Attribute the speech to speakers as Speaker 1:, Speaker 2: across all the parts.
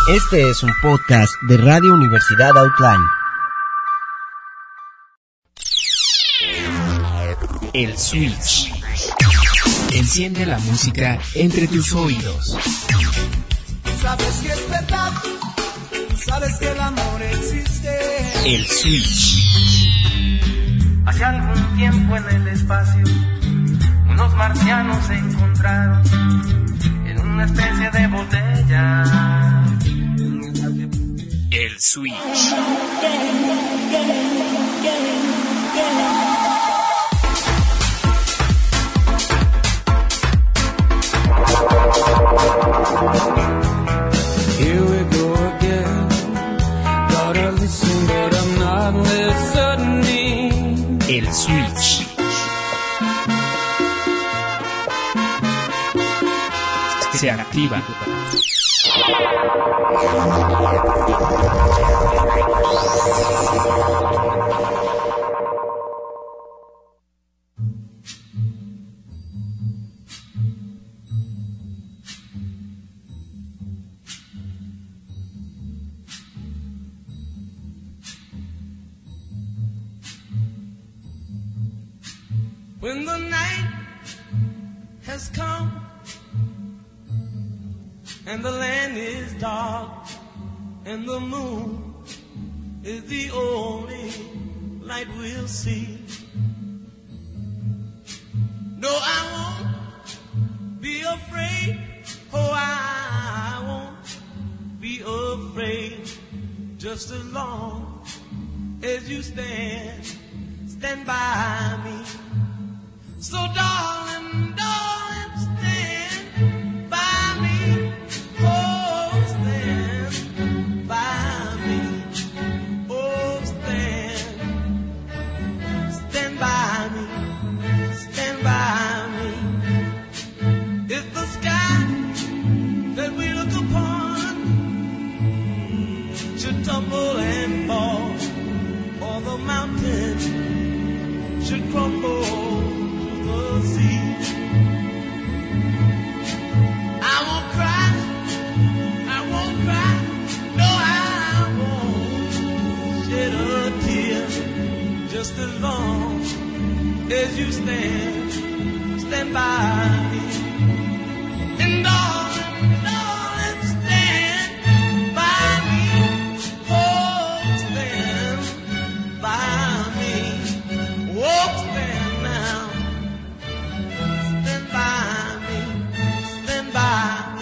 Speaker 1: Este es un podcast de Radio Universidad Outline. El Switch. Enciende la música entre tus oídos.
Speaker 2: Sabes que es verdad, sabes que el amor existe.
Speaker 1: El Switch.
Speaker 3: Hace algún tiempo en el espacio, unos marcianos se encontraron en una especie de botella.
Speaker 1: El Switch.
Speaker 2: Here we go again. Gotta listen, but I'm not listening.
Speaker 1: El Switch. Se activa.
Speaker 2: When the night has come and the land is dark and the moon is the only light we'll see. No, I won't be afraid. Oh, I won't be afraid. Just as long as you stand by me. So darling, darling, stand by me. Oh, stand by me. Oh, stand by me. Stand by me. If the sky that we look upon should tumble and fall, or the mountain should crumble, just as long as you stand by me. And darling, darling, stand by me. Oh, stand by me. Oh, stand now. Stand by me. Stand by me.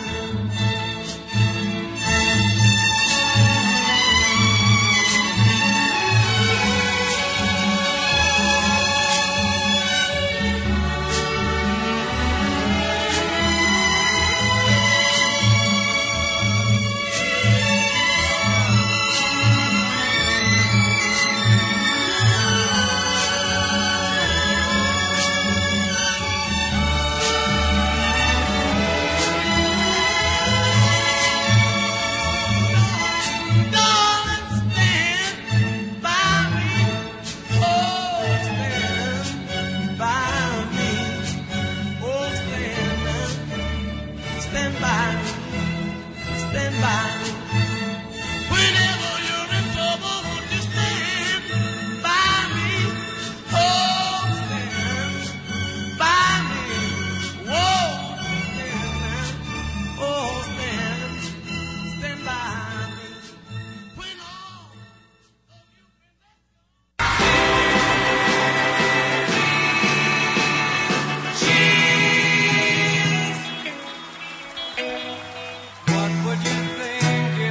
Speaker 2: What would you think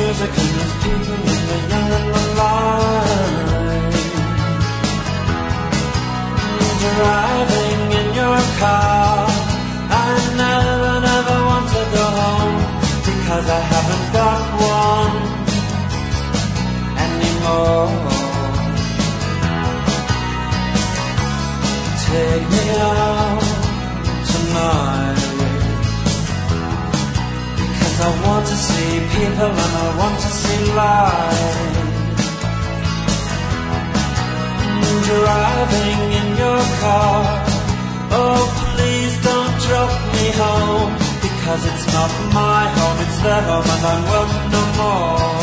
Speaker 2: music and there's people and the young and the light. Driving in your car, I never want to go home, because I haven't got one anymore. Take me out tonight, because I want to see people and I want to see light. Driving in your car, oh please don't drop me home, because it's not my home, it's their home and I'm welcome no more.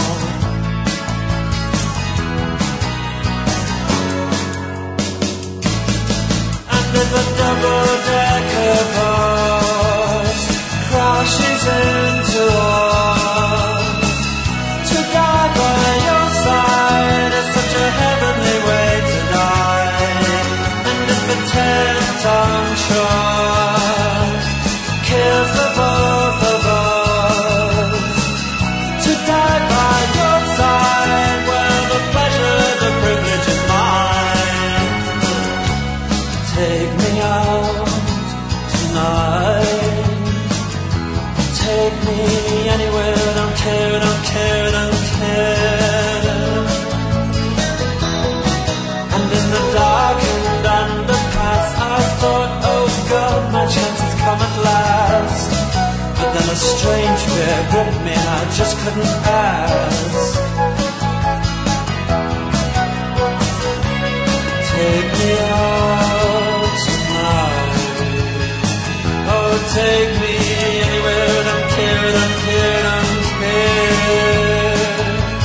Speaker 2: And if a double-decker bus crashes into us, to die by your side is such a heavenly way to die. And if a 10-ton truck kills the both of us, to die by your side, well, the pleasure, the privilege is mine. Take me out tonight, take me anywhere, don't care, don't care, don't care. And in the darkened underpass, I thought, oh God, my chance has come at last. But then a strange fear gripped me, I just couldn't ask. Take me out tonight, oh take me anywhere, don't care, don't care, don't care.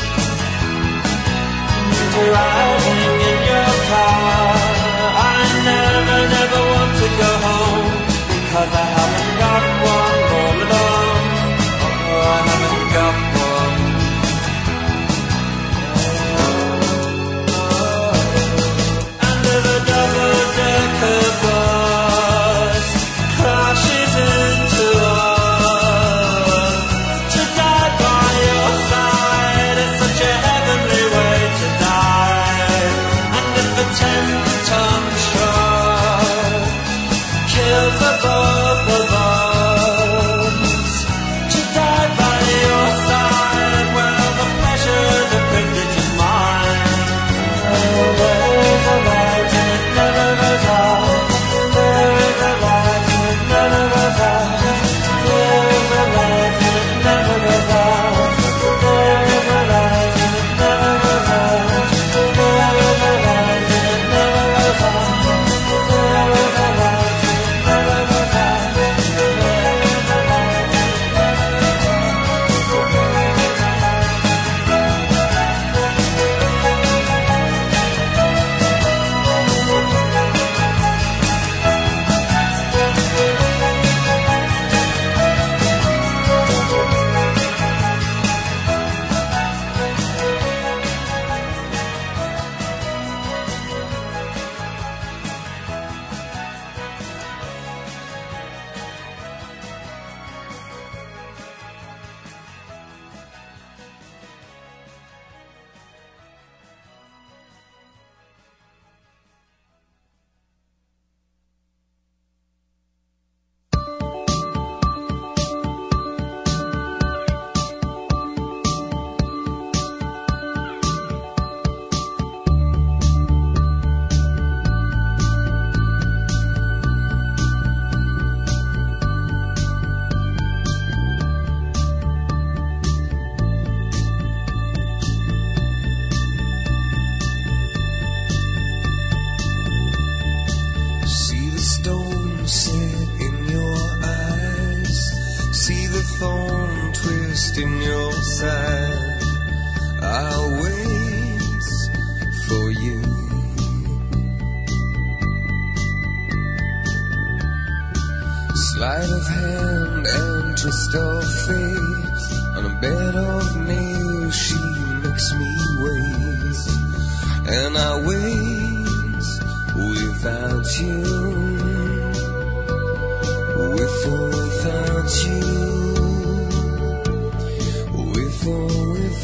Speaker 2: Driving in your car, I never want to go home, because I haven't got one all alone. Oh, I haven't got one. And if a double-decker bus crashes into us, to die by your side is such a heavenly way to die. And if a 10-ton truck kills the both of us, to die by your side, well, the pleasure, the privilege is mine. Oh, there is a light and it never goes out. There is a light and it never goes out. There is a light and it never goes out. There is a light and it never goes out. There is a light and it never goes out. There is a light and it never goes out. There is a light and it
Speaker 4: Sleight of hand and twist of fate. On a bed of nails she makes me wait. And I wait without you. With or without you. With or without you.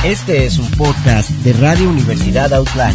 Speaker 1: Este es un podcast de Radio Universidad Outline.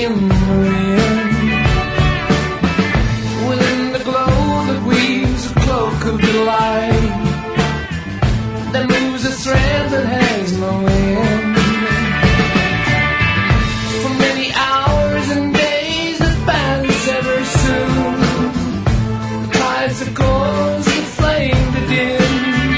Speaker 5: in the wind. Within the glow that weaves a cloak of delight, that moves a thread that has no end. For many hours and days that pass ever soon, the tides of coals that flame to dim.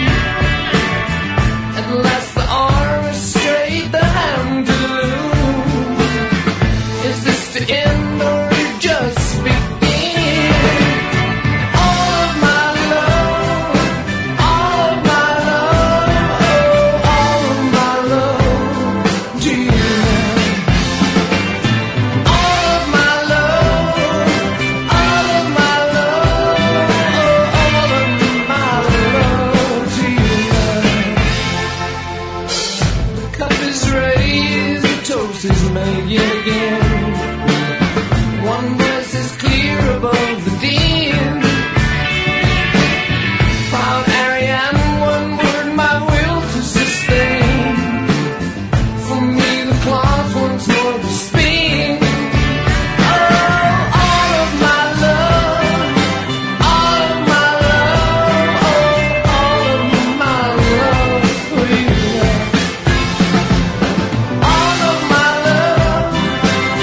Speaker 5: At last the arm is straight, the hand to the loom. Is this to end or just begin? All of my love, all of my love, oh, all of my love to you. All of my love, all of my love, oh, all of my love to you. The cup is raised, the toast is made yet again. One voice is clear above the din. Proud Ariane, one word my will to sustain. For me the clock once more to spin. Oh, all of my love, all of my love, oh, all of my love for you. All of my love,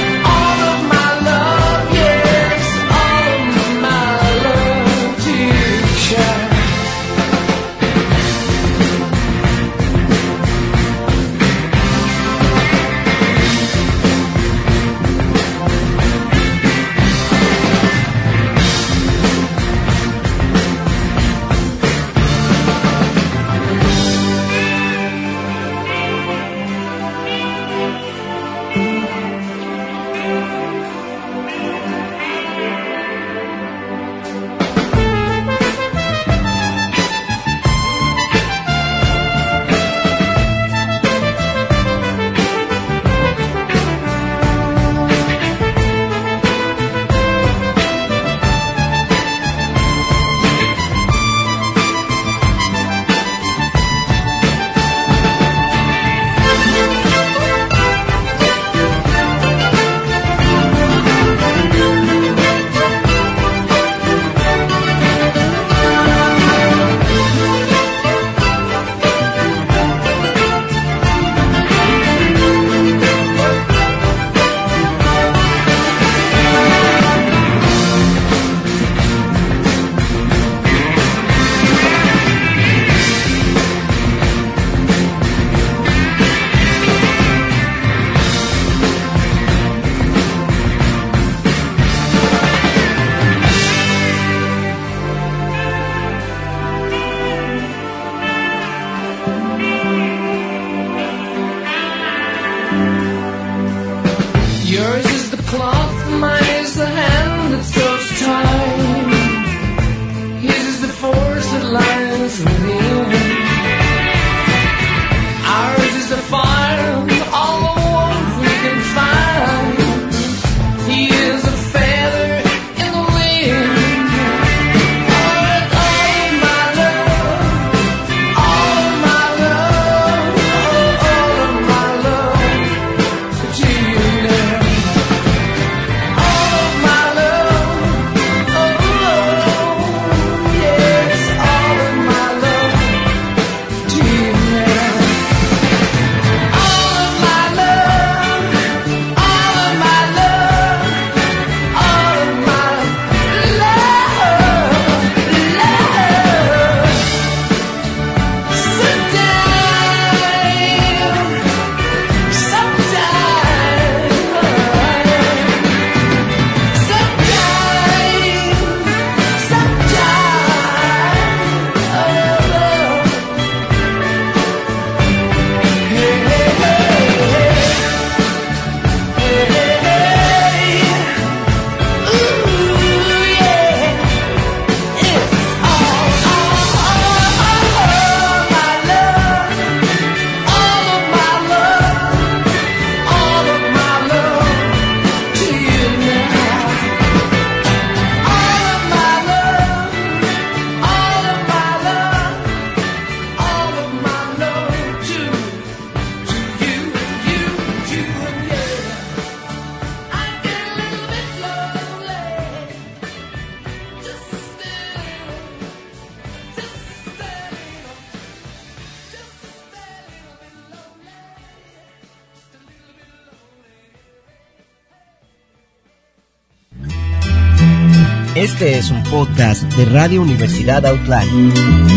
Speaker 1: Este es un podcast de Radio Universidad Outline.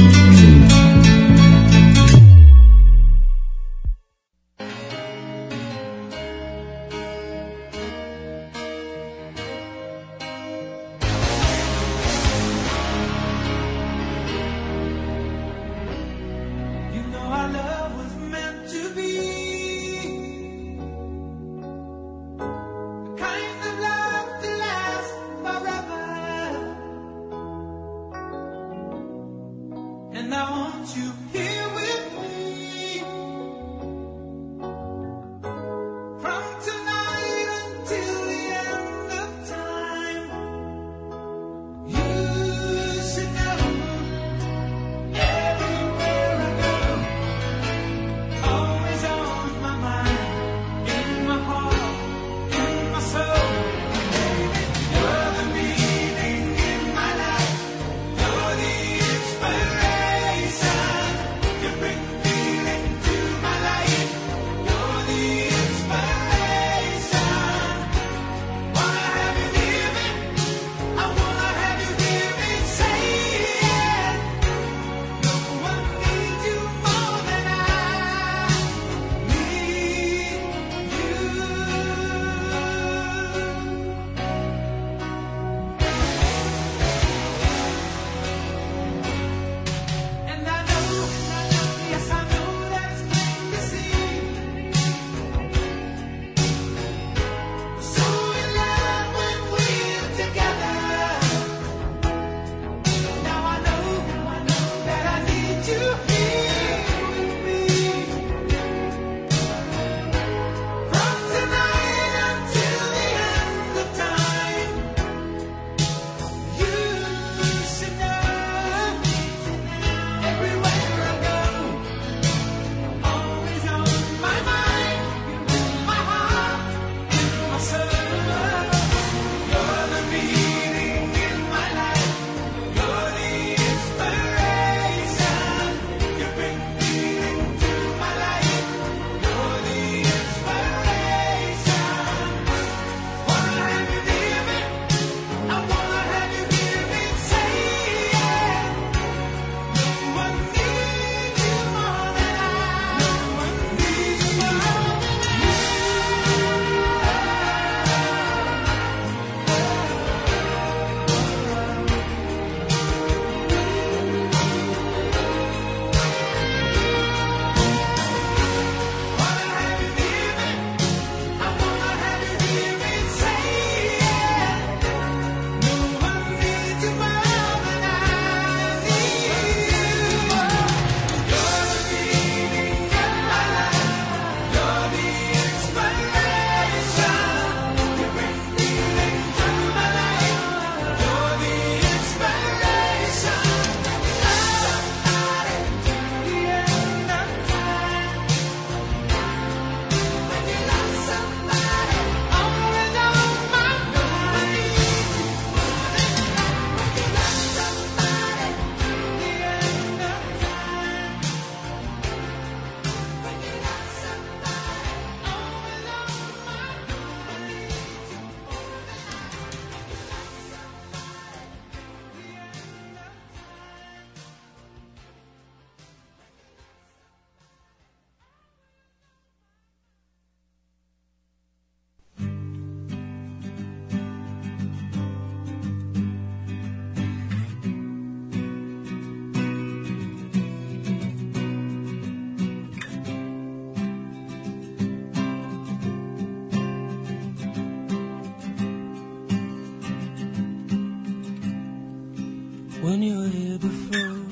Speaker 2: When you were here before,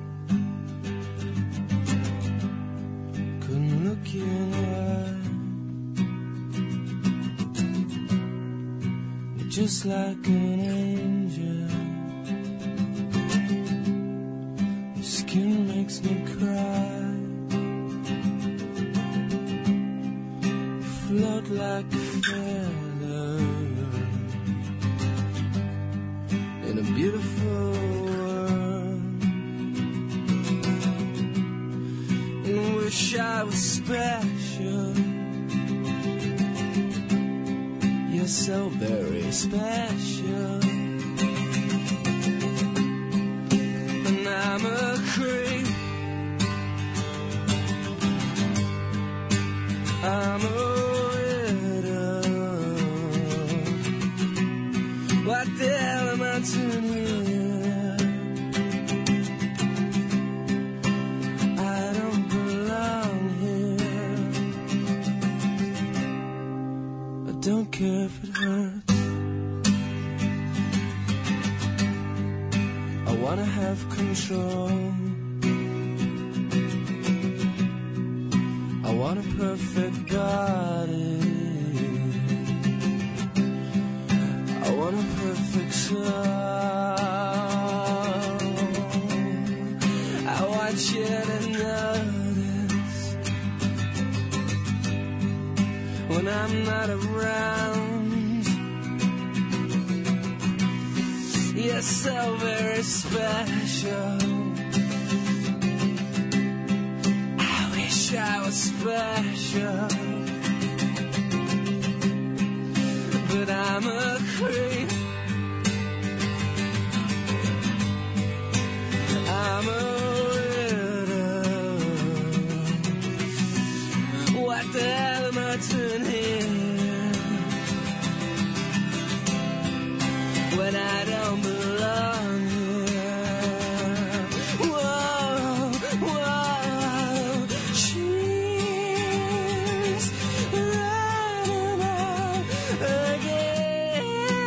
Speaker 2: couldn't look you in the eye. You're just like an angel. Your skin makes me cry. You float like a feather in a beautiful world. And wish I was special. You're so very special. care if it hurts. I wanna have control. I want a perfect body. I want a perfect soul. I want you to notice when I'm not around. You're so very special. I wish I was special, but I'm a creep. I'm a widow. What the hell am I doing here when I don't belong here? Whoa, whoa, she's running out again.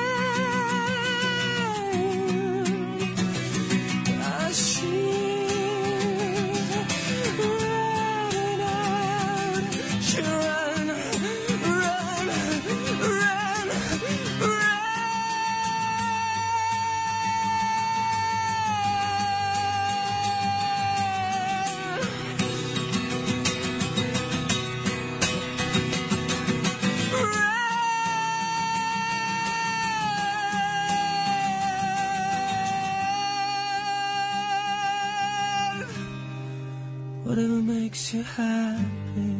Speaker 2: Whatever makes you happy,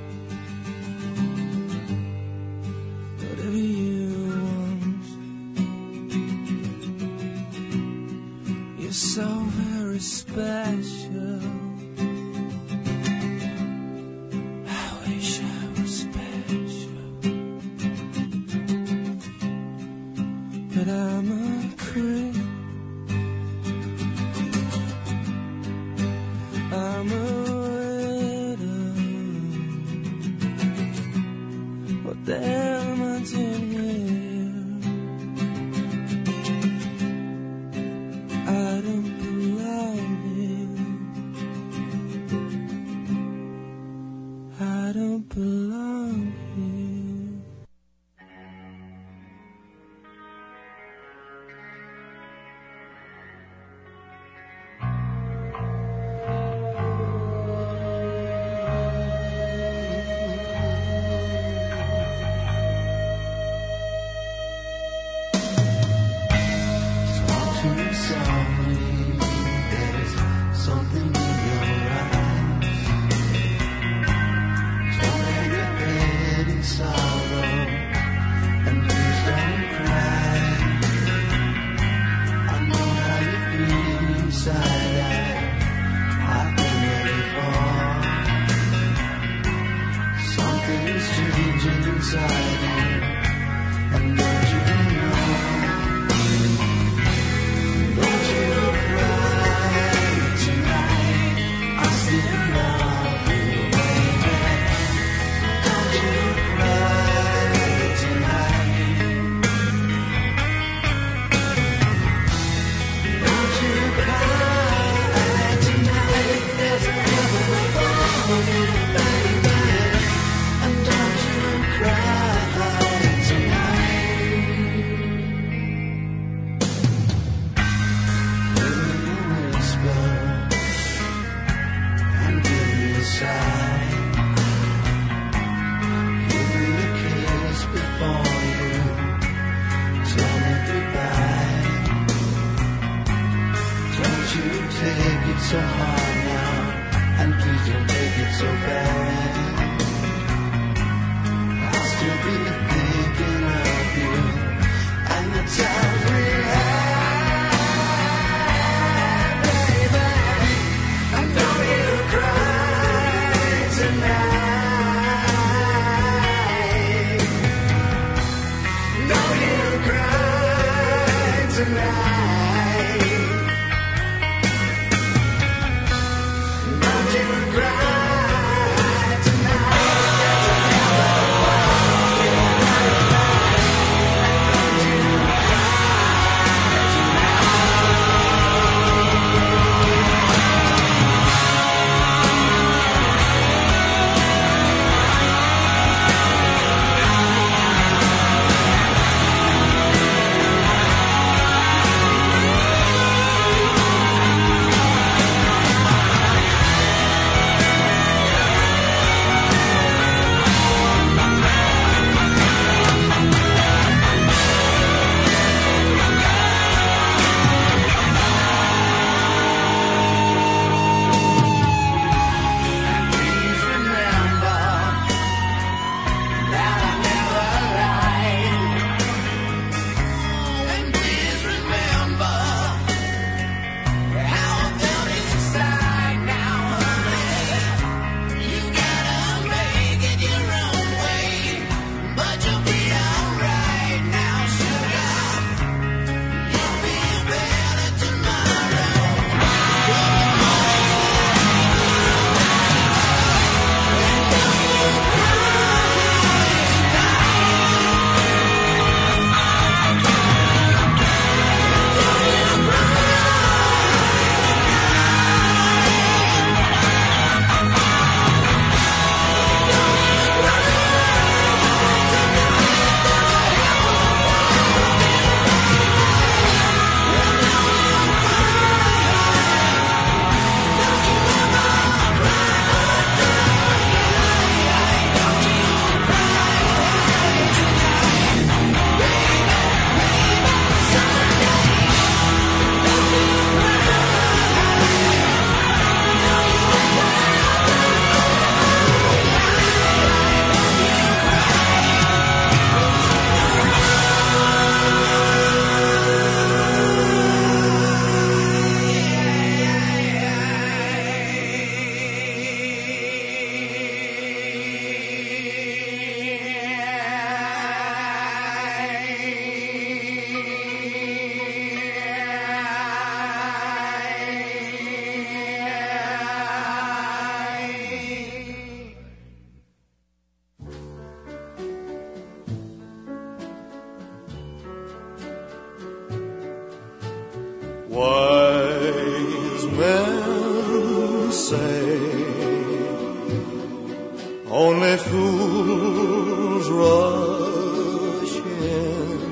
Speaker 2: whatever you want. You're so very special. I wish I was special, but I'm a creep. I'm a widow. What the hell am I doing here? I don't belong here. I don't belong here. Cry.
Speaker 4: fools rush in,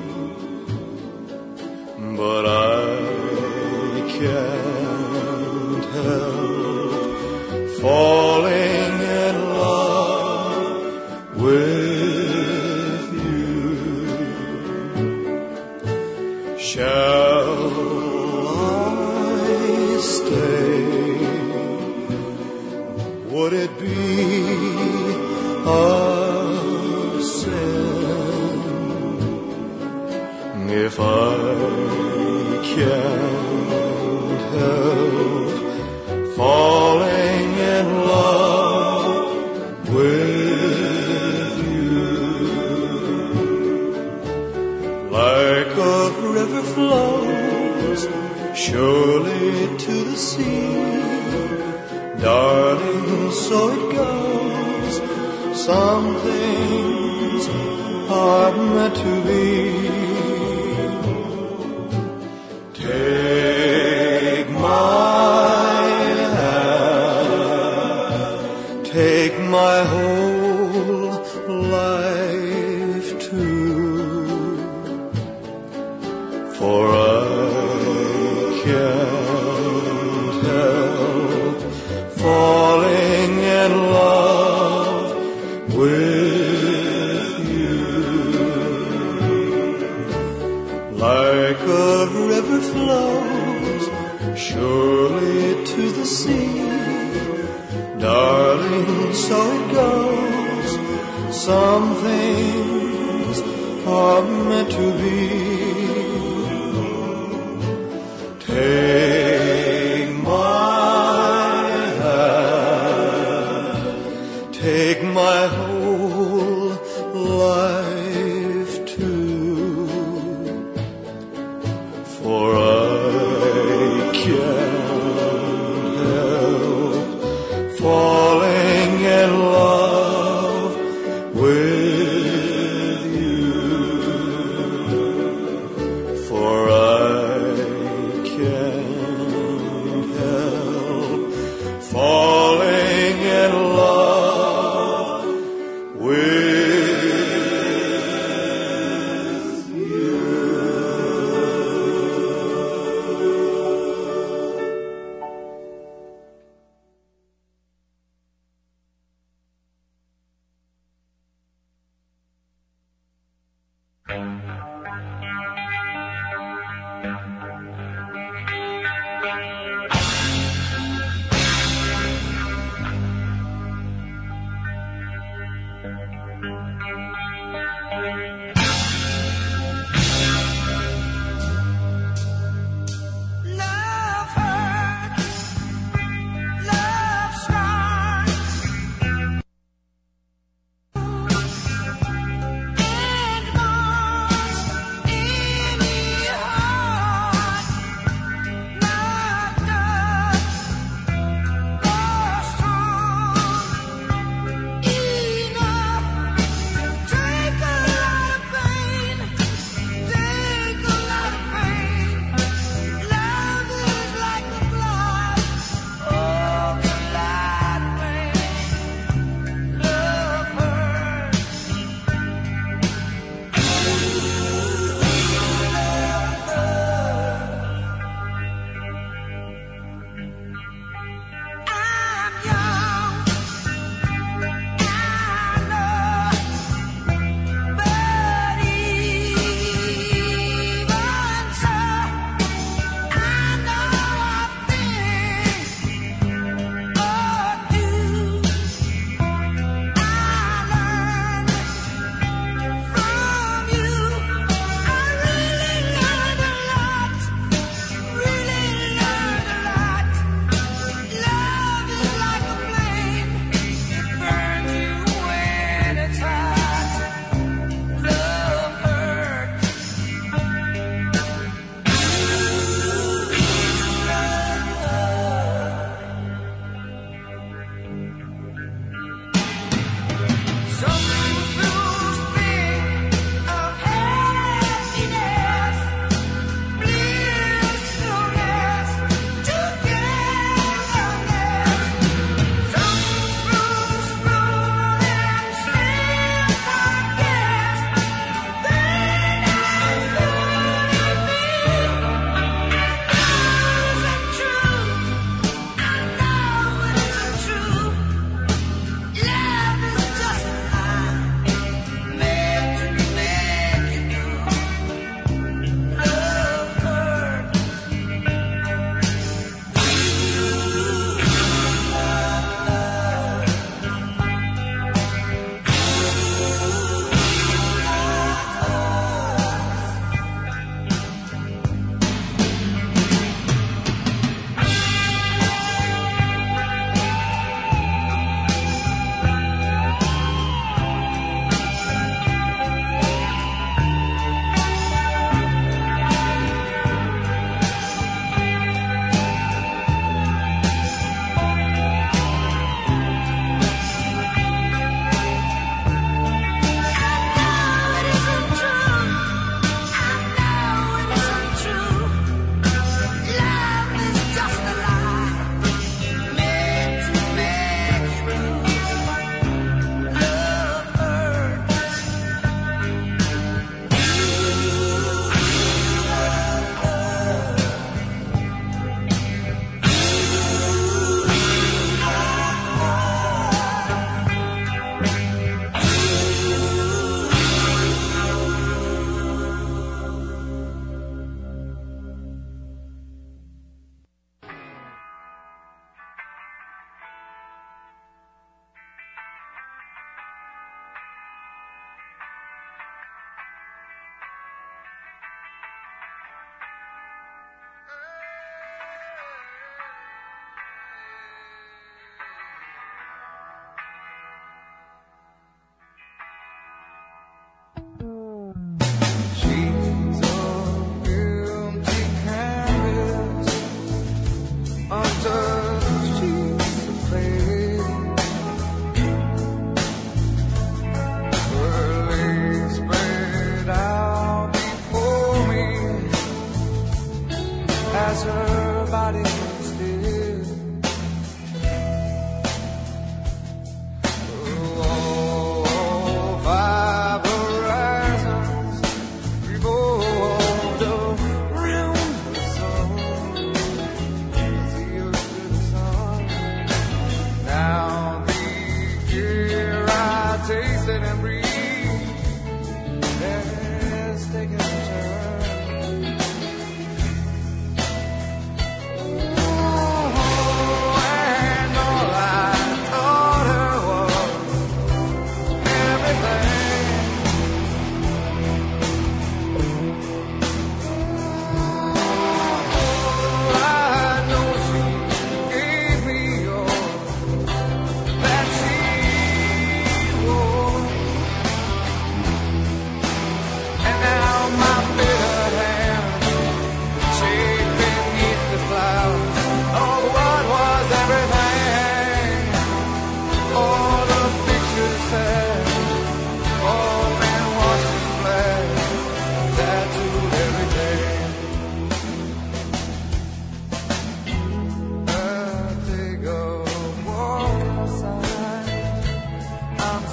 Speaker 4: but I can't help falling in love with you. Shall I stay? Would it be a sin if I can't help falling in love with you? Like a river flows surely to the sea, darling, so it goes. Some things are meant to be. Take my hand, take my whole life too, for I can't help falling in love with you. Like a river flows surely to the sea, darling, so it goes. Some things are meant to be. Take my hand, take my whole life too, for I can't help falling in love with you, for I can't help falling in love with you.
Speaker 2: Love hurts, love strikes, and marks any heart knocked up or strong enough to take a lot of pain.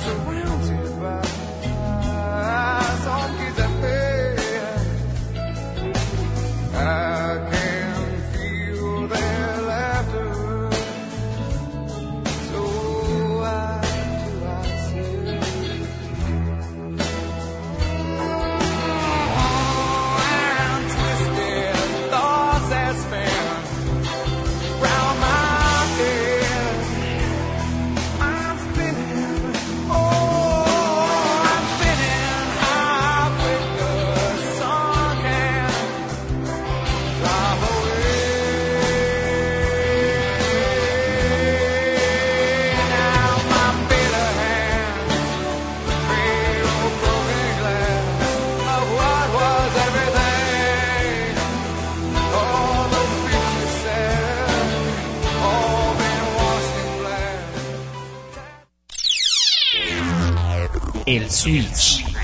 Speaker 4: surrounded by zombies that pay. I can feel their laughter. So why do I say and twisted thoughts that spin round my head. I'm spinning, I'm spinning high with the sun can drive away. Now my bitter hands trail broken glass of what was everything. All the pictures said, all been washed in black.
Speaker 6: El Switch.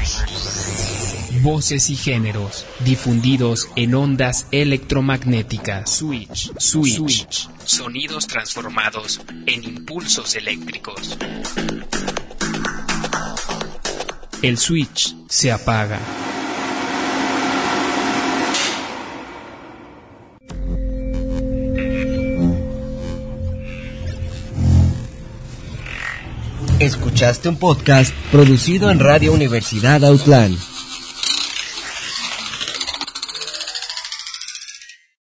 Speaker 6: Voces y géneros difundidos en ondas electromagnéticas. Switch. Sonidos transformados en impulsos eléctricos. El switch se apaga.
Speaker 1: Escuchaste un podcast producido en Radio Universidad Outland.